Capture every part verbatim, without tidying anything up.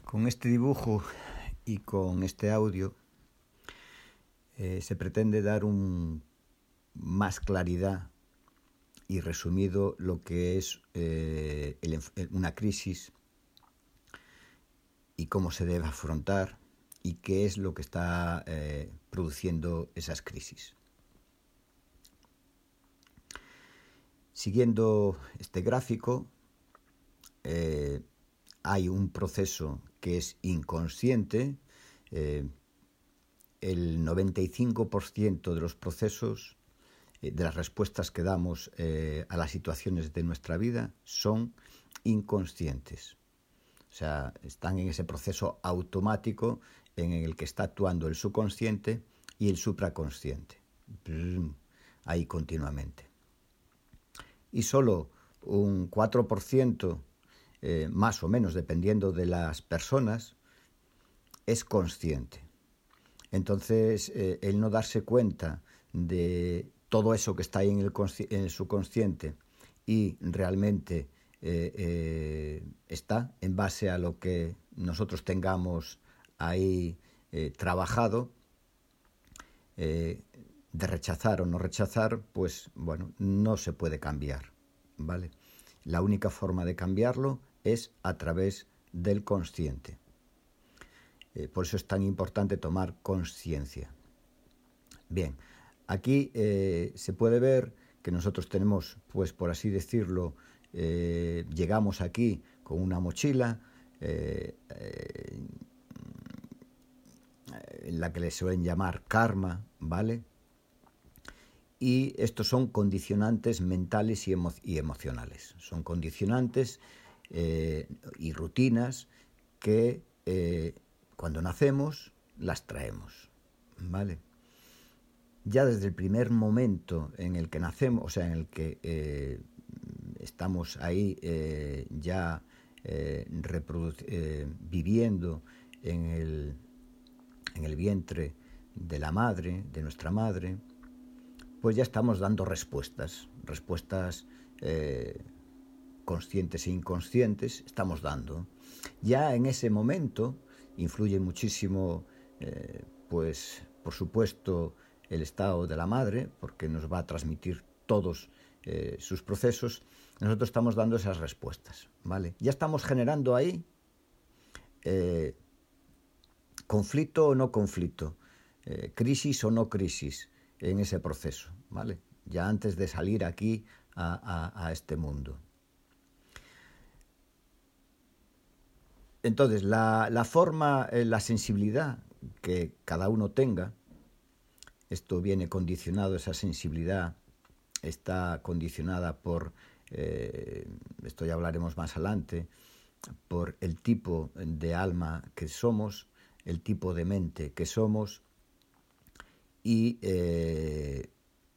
Con este dibujo y con este audio eh, se pretende dar un, más claridad y resumido lo que es eh, el, una crisis y cómo se debe afrontar y qué es lo que está eh, produciendo esas crisis. Siguiendo este gráfico, eh, hay un proceso que es inconsciente. Eh, el noventa y cinco por ciento de los procesos, eh, de las respuestas que damos eh, a las situaciones de nuestra vida son inconscientes. O sea, están en ese proceso automático en el que está actuando el subconsciente y el supraconsciente. Ahí continuamente. Y solo un cuatro por ciento, eh, más o menos, dependiendo de las personas, es consciente. Entonces, eh, el no darse cuenta de todo eso que está ahí en el, en el subconsciente y realmente eh, eh, está en base a lo que nosotros tengamos ahí eh, trabajado, eh, de rechazar o no rechazar, pues bueno, no se puede cambiar, ¿vale? La única forma de cambiarlo es a través del consciente. Eh, por eso es tan importante tomar conciencia. Bien, aquí eh, se puede ver que nosotros tenemos, pues por así decirlo, eh, llegamos aquí con una mochila eh, eh, en la que le suelen llamar karma, ¿vale? Y estos son condicionantes mentales y, emo y emocionales. Son condicionantes eh, y rutinas que eh, cuando nacemos las traemos, ¿vale? Ya desde el primer momento en el que nacemos, o sea, en el que eh, estamos ahí eh, ya eh, eh, viviendo en el, en el vientre de la madre, de nuestra madre, pues ya estamos dando respuestas, respuestas eh, conscientes e inconscientes, estamos dando. Ya en ese momento influye muchísimo, eh, pues por supuesto, el estado de la madre, porque nos va a transmitir todos eh, sus procesos. Nosotros estamos dando esas respuestas, ¿vale? Ya estamos generando ahí eh, conflicto o no conflicto, eh, crisis o no crisis en ese proceso, ¿vale? Ya antes de salir aquí a, a, a este mundo. Entonces, la, la forma, eh, la sensibilidad que cada uno tenga, esto viene condicionado, esa sensibilidad está condicionada por, eh, esto ya hablaremos más adelante, por el tipo de alma que somos, el tipo de mente que somos y, eh,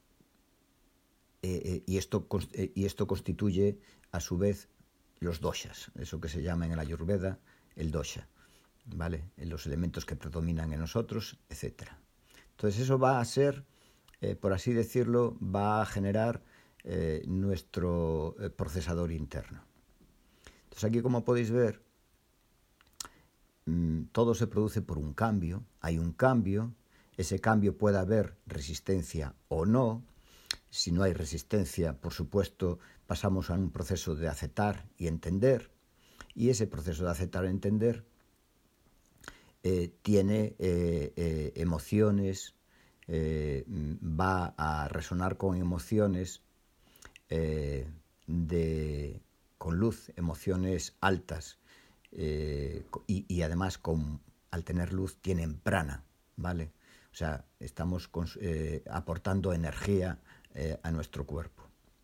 eh, y, esto, y esto constituye a su vez los doshas, eso que se llama en el Ayurveda el dosha, ¿vale? Los elementos que predominan en nosotros, etcétera. Entonces eso va a ser, eh, por así decirlo, va a generar eh, nuestro eh, procesador interno. Entonces aquí, como podéis ver, mmm, todo se produce por un cambio, hay un cambio, ese cambio puede haber resistencia o no. Si no hay resistencia, por supuesto, pasamos a un proceso de aceptar y entender, y ese proceso de aceptar y entender eh, tiene eh, eh, emociones, eh, va a resonar con emociones eh, de, con luz, emociones altas, eh, y, y además con, al tener luz tienen prana, ¿vale? O sea, estamos con, eh, aportando energía eh, a nuestro cuerpo.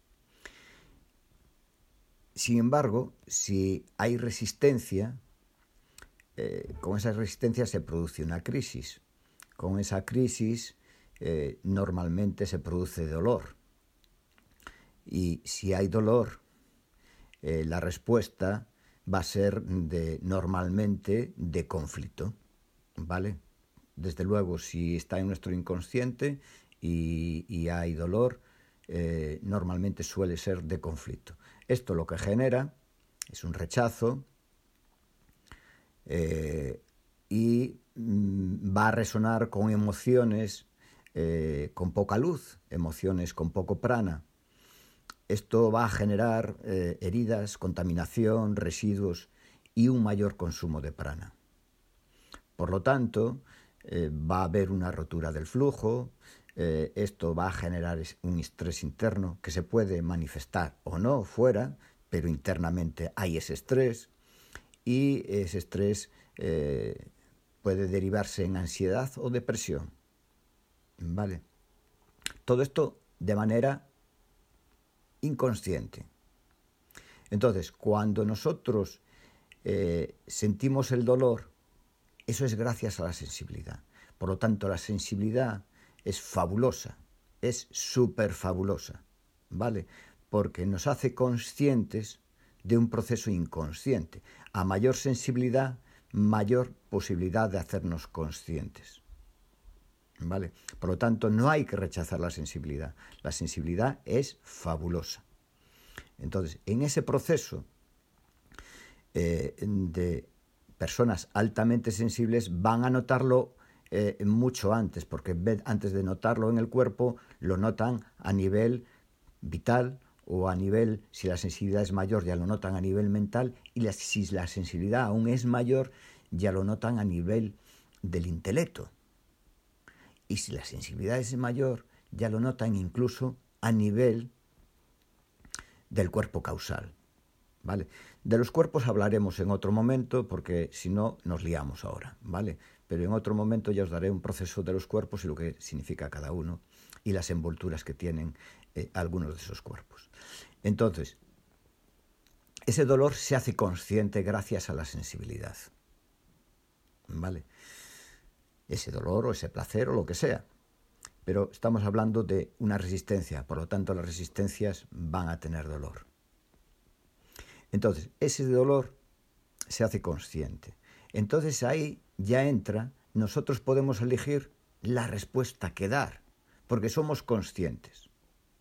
Sin embargo, si hay resistencia, eh, con esa resistencia se produce una crisis. Con esa crisis eh, normalmente se produce dolor. Y si hay dolor, eh, la respuesta va a ser de, normalmente de conflicto, ¿vale? Desde luego, si está en nuestro inconsciente y, y hay dolor, eh, normalmente suele ser de conflicto. Esto lo que genera es un rechazo eh, y mm, va a resonar con emociones eh, con poca luz, emociones con poco prana. Esto va a generar eh, heridas, contaminación, residuos y un mayor consumo de prana. Por lo tanto, eh, va a haber una rotura del flujo, eh, esto va a generar un estrés interno que se puede manifestar o no fuera, pero internamente hay ese estrés y ese estrés eh, puede derivarse en ansiedad o depresión. ¿Vale? Todo esto de manera inconsciente. Entonces, cuando nosotros eh, sentimos el dolor, eso es gracias a la sensibilidad. Por lo tanto, la sensibilidad es fabulosa, es súper fabulosa, ¿vale? Porque nos hace conscientes de un proceso inconsciente. A mayor sensibilidad, mayor posibilidad de hacernos conscientes, ¿vale? Por lo tanto, no hay que rechazar la sensibilidad. La sensibilidad es fabulosa. Entonces, en ese proceso eh, de personas altamente sensibles van a notarlo eh, mucho antes, porque antes de notarlo en el cuerpo, lo notan a nivel vital o a nivel, si la sensibilidad es mayor, ya lo notan a nivel mental, y la, si la sensibilidad aún es mayor, ya lo notan a nivel del intelecto. Y si la sensibilidad es mayor, ya lo notan incluso a nivel del cuerpo causal, ¿vale? De los cuerpos hablaremos en otro momento, porque si no nos liamos ahora, ¿vale? Pero en otro momento ya os daré un proceso de los cuerpos y lo que significa cada uno y las envolturas que tienen eh, algunos de esos cuerpos. Entonces, ese dolor se hace consciente gracias a la sensibilidad, ¿vale? Ese dolor o ese placer o lo que sea. Pero estamos hablando de una resistencia, por lo tanto las resistencias van a tener dolor. Entonces, ese dolor se hace consciente. Entonces ahí ya entra, nosotros podemos elegir la respuesta que dar, porque somos conscientes.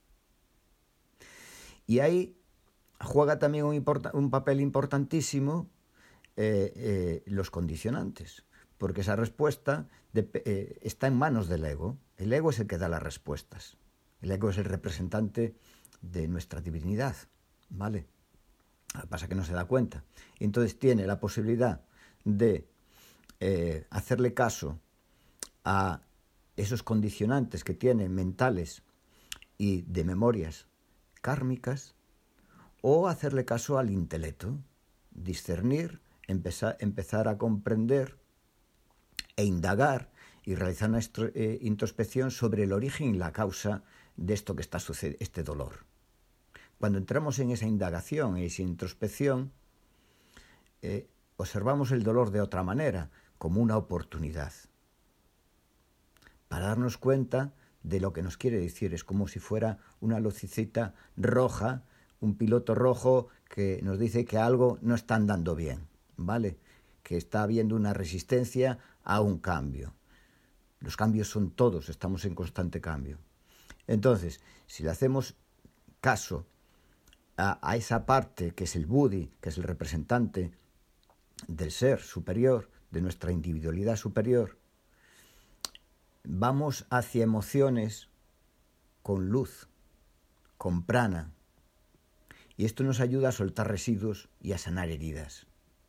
Y ahí juega también un, import- un papel importantísimo eh, eh, los condicionantes, porque esa respuesta de, eh, está en manos del ego. El ego es el que da las respuestas. El ego es el representante de nuestra divinidad, ¿vale? Lo que pasa es que no se da cuenta. Y entonces tiene la posibilidad de eh, hacerle caso a esos condicionantes que tiene mentales y de memorias kármicas, o hacerle caso al intelecto, discernir, empezar, empezar a comprender e indagar y realizar una eh, introspección sobre el origen y la causa de esto que está sucediendo, este dolor. Cuando entramos en esa indagación, en esa introspección, eh, observamos el dolor de otra manera, como una oportunidad, para darnos cuenta de lo que nos quiere decir. Es como si fuera una lucecita roja, un piloto rojo que nos dice que algo no está andando bien, ¿vale? Que está habiendo una resistencia a un cambio. Los cambios son todos, estamos en constante cambio. Entonces, si le hacemos caso a, a esa parte que es el Buddhi, que es el representante del ser superior, de nuestra individualidad superior, vamos hacia emociones con luz, con prana, y esto nos ayuda a soltar residuos y a sanar heridas.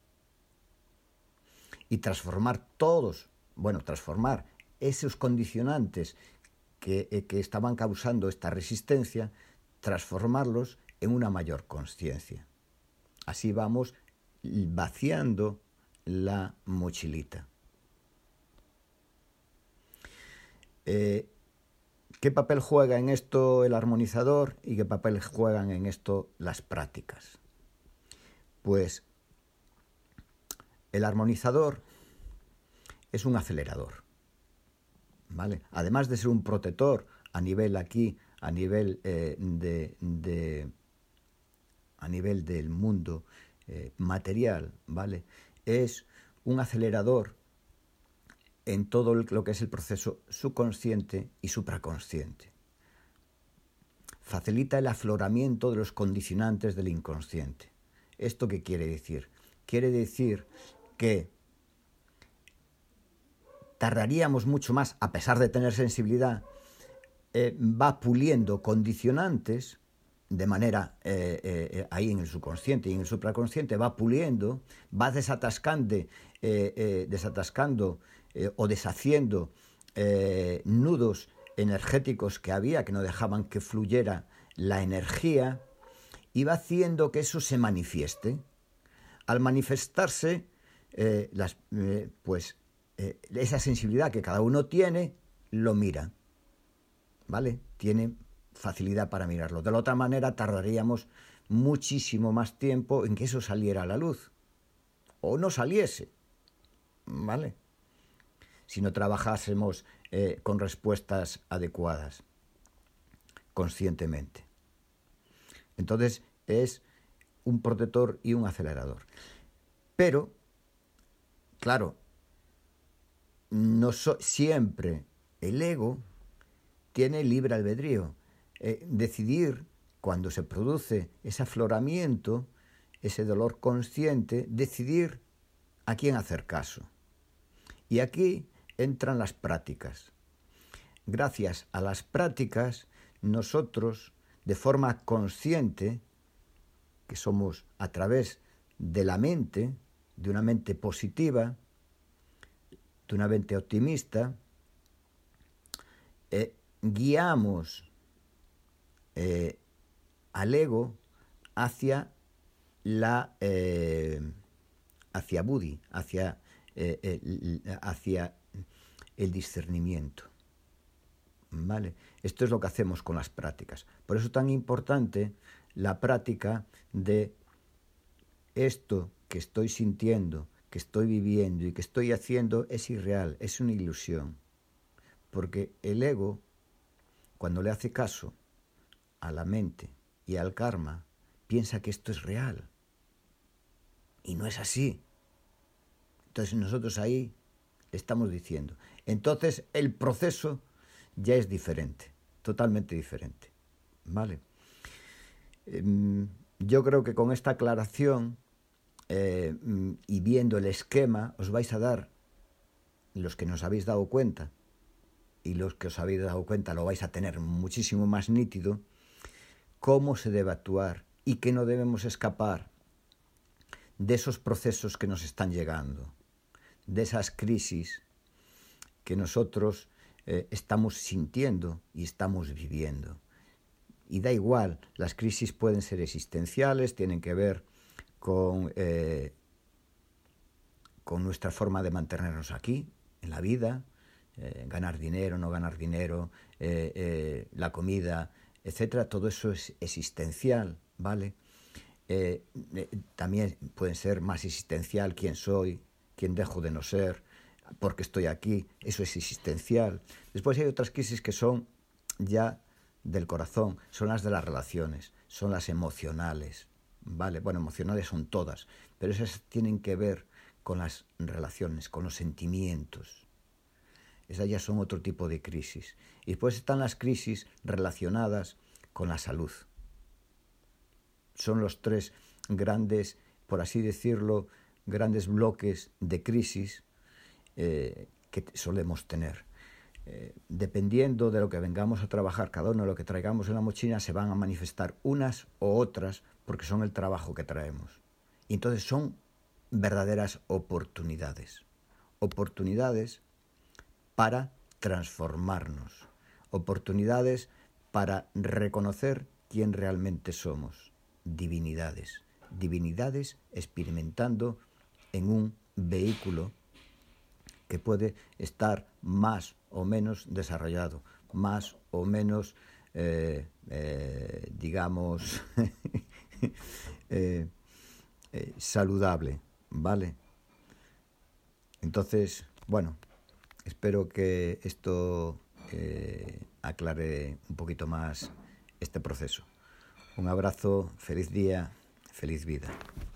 Y transformar todos, bueno, transformar esos condicionantes que, eh, que estaban causando esta resistencia, transformarlos en una mayor consciencia. Así vamos vaciando la mochilita. Eh, ¿Qué papel juega en esto el armonizador y qué papel juegan en esto las prácticas? Pues el armonizador es un acelerador, ¿vale? Además de ser un protector a nivel aquí, a nivel eh, de, de a nivel del mundo eh, material, ¿vale? Es un acelerador en todo lo que es el proceso subconsciente y supraconsciente. Facilita el afloramiento de los condicionantes del inconsciente. ¿Esto qué quiere decir? Quiere decir que tardaríamos mucho más, a pesar de tener sensibilidad, eh, va puliendo condicionantes de manera, eh, eh, ahí en el subconsciente y en el supraconsciente, va puliendo, va desatascando, eh, eh, desatascando eh, o deshaciendo eh, nudos energéticos que había, que no dejaban que fluyera la energía, y va haciendo que eso se manifieste. Al manifestarse, eh, las, eh, pues eh, esa sensibilidad que cada uno tiene, lo mira, ¿vale? Tiene facilidad para mirarlo. De la otra manera, tardaríamos muchísimo más tiempo en que eso saliera a la luz, o no saliese, ¿vale? Si no trabajásemos eh, con respuestas adecuadas, conscientemente. Entonces, es un protector y un acelerador. Pero, claro, no so, siempre el ego tiene libre albedrío. Eh, decidir, cuando se produce ese afloramiento, ese dolor consciente, decidir a quién hacer caso. Y aquí entran las prácticas. Gracias a las prácticas, nosotros, de forma consciente, que somos a través de la mente, de una mente positiva, de una mente optimista, eh, guiamos eh, al ego hacia la eh, hacia Buddhi, hacia, eh, el, hacia el discernimiento. ¿Vale? Esto es lo que hacemos con las prácticas. Por eso es tan importante la práctica de esto que estoy sintiendo, que estoy viviendo y que estoy haciendo es irreal, es una ilusión. Porque el ego, cuando le hace caso a la mente y al karma, piensa que esto es real. Y no es así. Entonces nosotros ahí le estamos diciendo. Entonces el proceso ya es diferente, totalmente diferente. ¿Vale? Eh, yo creo que con esta aclaración eh, y viendo el esquema os vais a dar, los que nos habéis dado cuenta, y los que os habéis dado cuenta lo vais a tener muchísimo más nítido, cómo se debe actuar y que no debemos escapar de esos procesos que nos están llegando, de esas crisis que nosotros eh, estamos sintiendo y estamos viviendo. Y da igual, las crisis pueden ser existenciales, tienen que ver con, eh, con nuestra forma de mantenernos aquí, en la vida, eh, ganar dinero, no ganar dinero, eh, eh, la comida, etcétera. Todo eso es existencial, ¿vale? Eh, eh, también pueden ser más existencial, quién soy, quién dejo de no ser, por qué estoy aquí, eso es existencial. Después hay otras crisis que son ya del corazón, son las de las relaciones, son las emocionales, ¿vale? Bueno, emocionales son todas, pero esas tienen que ver con las relaciones, con los sentimientos. Esas ya son otro tipo de crisis. Y después están las crisis relacionadas con la salud. Son los tres grandes, por así decirlo, grandes bloques de crisis eh, que solemos tener. Eh, dependiendo de lo que vengamos a trabajar, cada uno de lo que traigamos en la mochila, se van a manifestar unas o otras porque son el trabajo que traemos. Y entonces son verdaderas oportunidades. Oportunidades para transformarnos. Oportunidades para reconocer quién realmente somos. Divinidades. Divinidades experimentando en un vehículo que puede estar más o menos desarrollado, más o menos, eh, eh, digamos, eh, eh, saludable, ¿vale? Entonces, bueno, espero que esto eh, aclare un poquito más este proceso. Un abrazo, feliz día, feliz vida.